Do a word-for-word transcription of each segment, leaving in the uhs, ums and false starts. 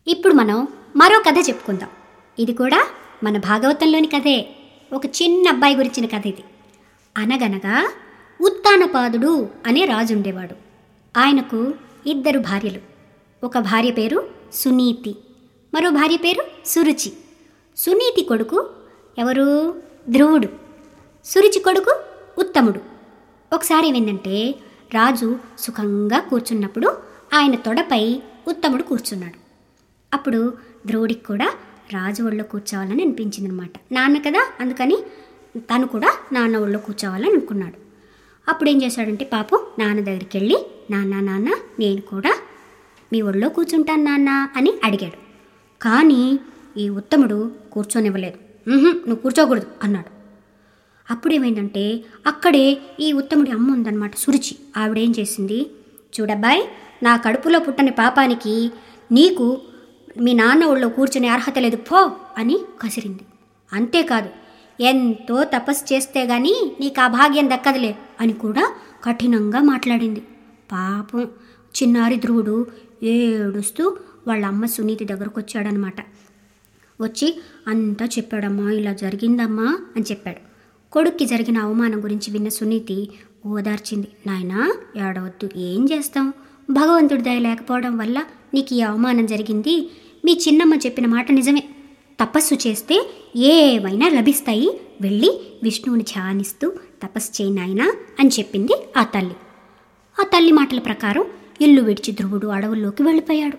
ఇప్పుడు మనం మరో కథ చెప్పుకుందాం. ఇది కూడా మన భాగవతంలోని కథే. ఒక చిన్న అబ్బాయి గురించిన కథ ఇది. అనగనగా ఉత్తానపాదుడు అనే రాజు ఉండేవాడు. ఆయనకు ఇద్దరు భార్యలు. ఒక భార్య పేరు సునీతి, మరో భార్య పేరు సురుచి. సునీతి కొడుకు ఎవరు? ధ్రువుడు. సురుచి కొడుకు ఉత్తముడు. ఒకసారి ఏమైందంటే, రాజు సుఖంగా కూర్చున్నప్పుడు ఆయన తొడపై ఉత్తముడు కూర్చున్నాడు. అప్పుడు ధ్రువుడికి కూడా రాజు ఒళ్ళో కూర్చోవాలని అనిపించింది అనమాట. నాన్న కదా, అందుకని తను కూడా నాన్న ఒళ్ళో కూర్చోవాలని అనుకున్నాడు. అప్పుడు ఏం చేశాడంటే, పాపం నాన్న దగ్గరికి వెళ్ళి, నాన్న నాన్న నేను కూడా మీ ఒళ్ళో కూర్చుంటాను నాన్న అని అడిగాడు. కానీ ఈ ఉత్తముడు కూర్చోనివ్వలేదు. నువ్వు కూర్చోకూడదు అన్నాడు. అప్పుడేమైందంటే, అక్కడే ఈ ఉత్తముడి అమ్మ ఉందన్నమాట, సురుచి. ఆవిడేం చేసింది, చూడబ్బాయ్, నా కడుపులో పుట్టని పాపానికి నీకు మీ నాన్న ఒళ్ళో కూర్చునే అర్హత లేదు, పో అని కసిరింది. అంతేకాదు, ఎంతో తపస్సు చేస్తే గానీ నీకు ఆ భాగ్యం దక్కదులే అని కూడా కఠినంగా మాట్లాడింది. పాపం చిన్నారి ధ్రువుడు ఏడుస్తూ వాళ్ళ అమ్మ సునీతి దగ్గరకు వచ్చాడనమాట. వచ్చి అంతా చెప్పాడమ్మా, ఇలా జరిగిందమ్మా అని చెప్పాడు. కొడుక్కి జరిగిన అవమానం గురించి విన్న సునీతి ఓదార్చింది. నాయనా, ఏడవద్దు, ఏం చేస్తాం, భగవంతుడి దయ లేకపోవడం వల్ల నీకు ఈ అవమానం జరిగింది. మీ చిన్నమ్మ చెప్పిన మాట నిజమే, తపస్సు చేస్తే ఏవైనా లభిస్తాయి, వెళ్ళి విష్ణువుని ధ్యానిస్తూ తపస్సు చేయి నాయనా అని చెప్పింది ఆ తల్లి. ఆ తల్లి మాటల ప్రకారం ఇల్లు విడిచి ధ్రువుడు అడవుల్లోకి వెళ్ళిపోయాడు.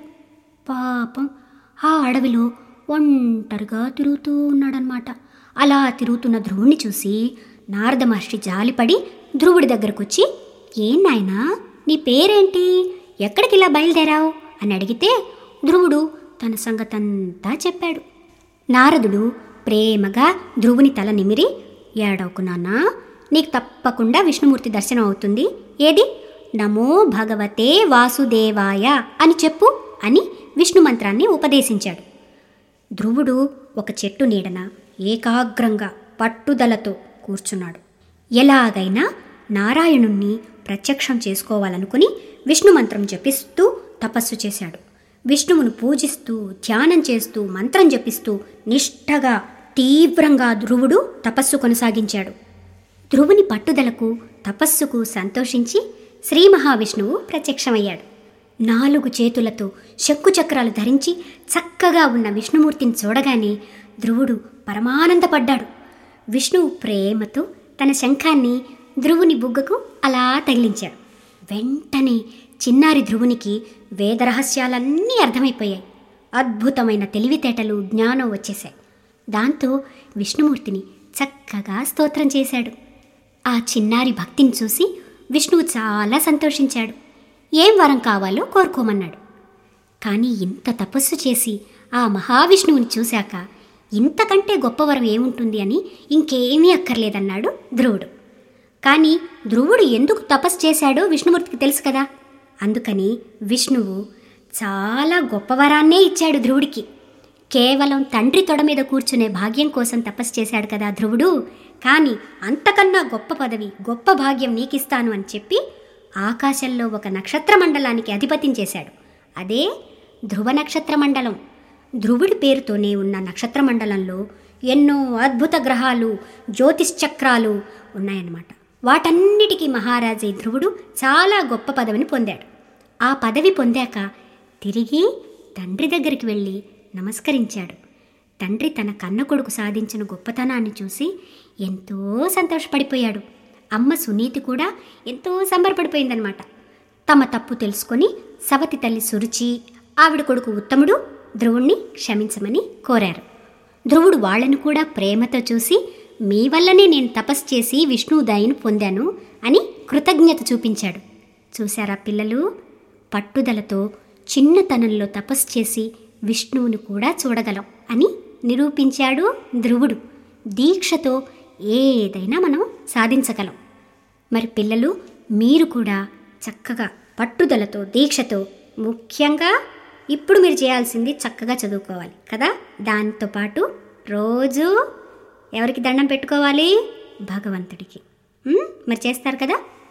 పాపం ఆ అడవిలో ఒంటరిగా తిరుగుతూ ఉన్నాడనమాట. అలా తిరుగుతున్న ధ్రువుని చూసి నారద మహర్షి జాలిపడి ధ్రువుడి దగ్గరకు వచ్చి, ఏం నాయనా, నీ పేరేంటి, ఎక్కడికి ఇలా బయలుదేరావు అని అడిగితే ధ్రువుడు తన సంగతంతా చెప్పాడు. నారదుడు ప్రేమగా ధ్రువుని తల నిమిరి, ఏడవకు నాన్నా, నీకు తప్పకుండా విష్ణుమూర్తి దర్శనం అవుతుంది. ఏది, నమో భగవతే వాసుదేవాయ అని చెప్పు అని విష్ణు మంత్రాన్ని ఉపదేశించాడు. ధ్రువుడు ఒక చెట్టు నీడన ఏకాగ్రంగా పట్టుదలతో కూర్చున్నాడు. ఎలాగైనా నారాయణుణ్ణి ప్రత్యక్షం చేసుకోవాలనుకుని విష్ణు మంత్రం జపిస్తూ తపస్సు చేశాడు. విష్ణువును పూజిస్తూ ధ్యానం చేస్తూ మంత్రం జపిస్తూ నిష్ఠగా తీవ్రంగా ధ్రువుడు తపస్సు కొనసాగించాడు. ధ్రువుని పట్టుదలకు తపస్సుకు సంతోషించి శ్రీ మహావిష్ణువు ప్రత్యక్షమయ్యాడు. నాలుగు చేతులతో శంకుచక్రాలు ధరించి చక్కగా ఉన్న విష్ణుమూర్తిని చూడగానే ధ్రువుడు పరమానందపడ్డాడు. విష్ణువు ప్రేమతో తన శంఖాన్ని ధ్రువుని బుగ్గకు అలా తగిలించాడు. వెంటనే చిన్నారి ధ్రువునికి వేదరహస్యాలన్నీ అర్థమైపోయాయి. అద్భుతమైన తెలివితేటలు, జ్ఞానం వచ్చేశాయి. దాంతో విష్ణుమూర్తిని చక్కగా స్తోత్రం చేశాడు. ఆ చిన్నారి భక్తిని చూసి విష్ణువు చాలా సంతోషించాడు. ఏం వరం కావాలో కోరుకోమన్నాడు. కానీ ఇంత తపస్సు చేసి ఆ మహావిష్ణువుని చూశాక ఇంతకంటే గొప్ప వరం ఏముంటుంది అని ఇంకేమీ అక్కర్లేదన్నాడు ధ్రువుడు. కానీ ధ్రువుడు ఎందుకు తపస్సు చేశాడో విష్ణుమూర్తికి తెలుసు కదా. అందుకని విష్ణువు చాలా గొప్ప వరాన్నే ఇచ్చాడు ధ్రువుడికి. కేవలం తండ్రి తొడ మీద కూర్చునే భాగ్యం కోసం తపస్సు చేశాడు కదా ధ్రువుడు. కానీ అంతకన్నా గొప్ప పదవి, గొప్ప భాగ్యం నీకిస్తాను అని చెప్పి ఆకాశంలో ఒక నక్షత్ర మండలానికి అధిపతిని చేశాడు. అదే ధ్రువ నక్షత్ర మండలం. ధ్రువుడి పేరుతోనే ఉన్న నక్షత్ర మండలంలో ఎన్నో అద్భుత గ్రహాలు, జ్యోతిశ్చక్రాలు ఉన్నాయన్నమాట. వాటన్నిటికీ మహారాజై ధ్రువుడు చాలా గొప్ప పదవిని పొందాడు. ఆ పదవి పొందాక తిరిగి తండ్రి దగ్గరికి వెళ్ళి నమస్కరించాడు. తండ్రి తన కన్న కొడుకు సాధించిన గొప్పతనాన్ని చూసి ఎంతో సంతోషపడిపోయాడు. అమ్మ సునీతి కూడా ఎంతో సంబరపడిపోయిందనమాట. తమ తప్పు తెలుసుకొని సవతి తల్లి సురుచి, ఆవిడ కొడుకు ఉత్తముడు ధ్రువుణ్ణి క్షమించమని కోరారు. ధ్రువుడు వాళ్లను కూడా ప్రేమతో చూసి, మీ వల్లనే నేను తపస్సు చేసి విష్ణువు దయను పొందాను అని కృతజ్ఞత చూపించాడు. చూశారా పిల్లలు, పట్టుదలతో చిన్నతనంలో తపస్సు చేసి విష్ణువుని కూడా చూడగలం అని నిరూపించాడు ధ్రువుడు. దీక్షతో ఏదైనా మనం సాధించగలం. మరి పిల్లలు, మీరు కూడా చక్కగా పట్టుదలతో, దీక్షతో, ముఖ్యంగా ఇప్పుడు మీరు చేయాల్సింది చక్కగా చదువుకోవాలి కదా. దాంతోపాటు రోజు ఎవరికి దండం పెట్టుకోవాలి? భగవంతుడికి. మరి చేస్తారు కదా.